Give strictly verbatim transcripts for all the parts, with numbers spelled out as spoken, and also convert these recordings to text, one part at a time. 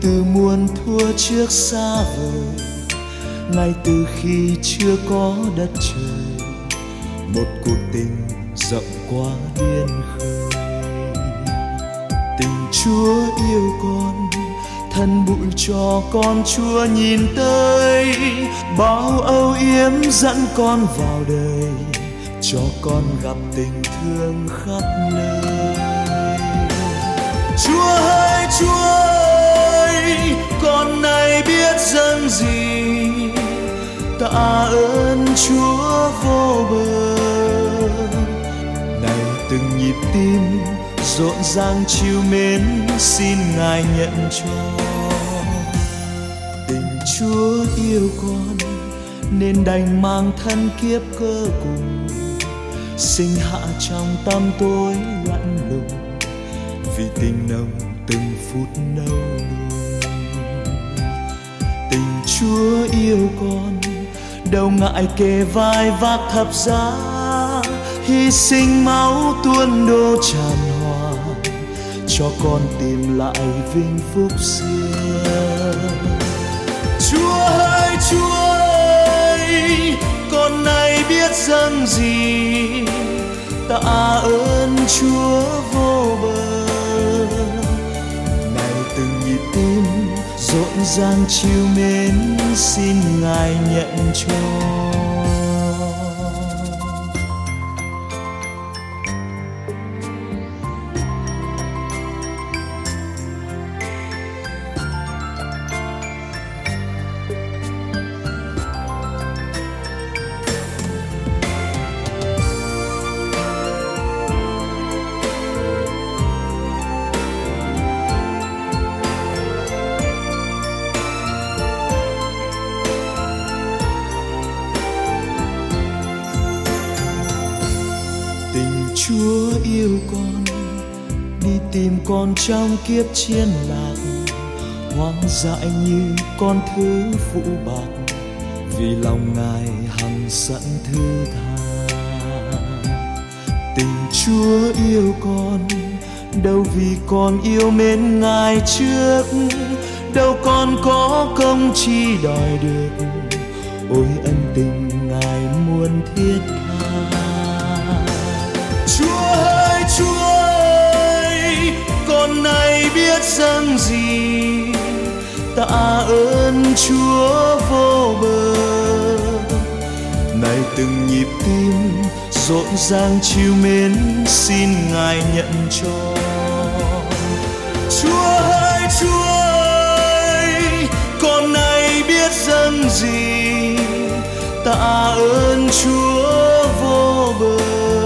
từ muôn thuở trước xa vời, ngay từ khi chưa có đất trời, một cuộc tình rộng quá biên khơi. Tình Chúa yêu con, thân bụi cho con Chúa nhìn tới, bao âu yếm dẫn con vào đời, cho con gặp tình thương khắp nơi. Chúa ơi, Chúa ơi, con này biết dâng gì, tạ ơn Chúa vô bờ. Này từng nhịp tim rộn ràng chiều mến, xin Ngài nhận cho. Tình Chúa yêu con nên đành mang thân kiếp cơ cùng, sinh hạ trong tăm tối lạnh lùng, vì tình nồng từng phút nâu nùng. Tình Chúa yêu con đâu ngại kề vai vác thập giá, hy sinh máu tuôn đổ tràn hòa, cho con tìm lại vinh phúc xưa. Chúa ơi, Chúa ơi, con này biết dâng gì, tạ ơn Chúa vô bờ. Này từng nhịp tim rộn ràng chiều mến, xin Ngài nhận cho. Chúa yêu con, đi tìm con trong kiếp chiên lạc, hoang dại như con thứ phụ bạc, vì lòng Ngài hằng sẵn thứ tha. Tình Chúa yêu con đâu vì con yêu mến Ngài trước, đâu con có công chi đòi được, ôi ân tình Ngài muôn thiết tha. Chúa ơi, Chúa ơi, con này biết dâng gì, tạ ơn Chúa vô bờ. Này từng nhịp tim rộn ràng chiều mến, xin Ngài nhận cho. Chúa ơi, Chúa ơi, con này biết dâng gì, tạ ơn Chúa vô bờ.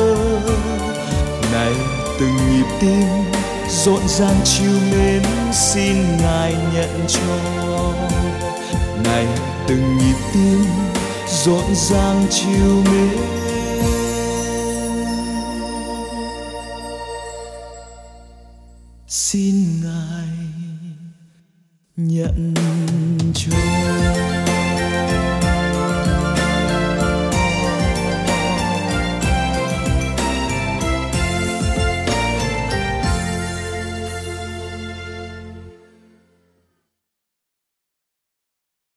Này từng nhịp tim rộn ràng chiều mến, xin Ngài nhận cho. Này từng nhịp tim rộn ràng chiều mến, xin Ngài nhận cho.